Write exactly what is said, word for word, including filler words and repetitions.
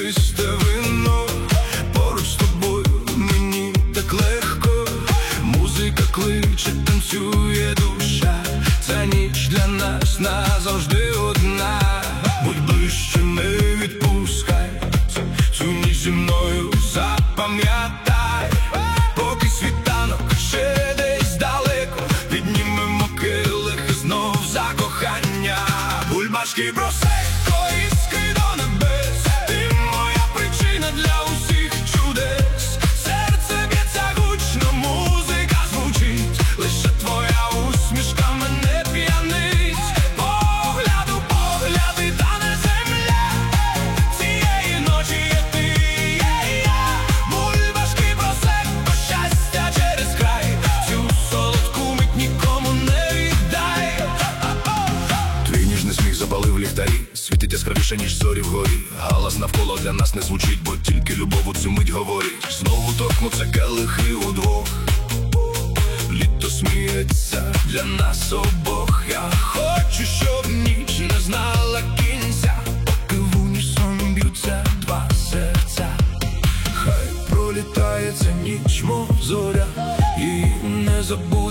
чисте вино. Поруч з тобою мені так легко. Музика кличе, танцює душа. Ця ніч для нас назавжди одна. Будь ближче, не відпускай цю ніч зі мною, запам'ятай. Поки світанок ще десь далеко, піднімемо келихи знов за кохання. Бульбашки, просекко і скидо небес. Ти моя причина для усіх чудес. Серце б'ється гучно, музика звучить. Лише твоя усмішка мене п'янить. Погляду, погляд і тане земля. Цієї ночі є ти, є я. Бульбашки, просекко, щастя через край. Цю солодку мить нікому не віддай. Твій ніжний сміх запалив ліхтарі. Світить яскравіше, ніж зорі вгорі. Галас навколо для нас не звучить, бо тільки любов у цю мить говорить. Знову торкнуться келихи удвох. Літо сміється для нас обох. Я хочу, щоб ніч не знала кінця, поки в унісон б'ються два серця. Хай пролітає ця ніч, мов зоря, її не забудь.